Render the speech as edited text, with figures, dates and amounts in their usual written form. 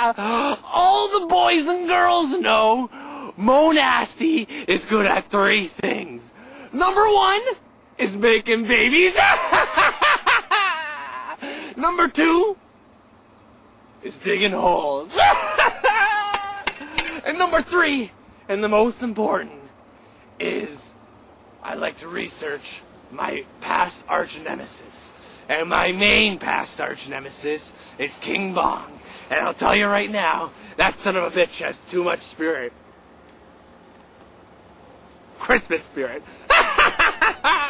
All the boys and girls know Mo Nasty is good at 3 things. Number 1 is making babies. Number 2 is digging holes. And number 3, and the most important, is I like to research my past arch nemesis. And my main past arch nemesis is King Bong. And I'll tell you right now, that son of a bitch has too much spirit. Christmas spirit.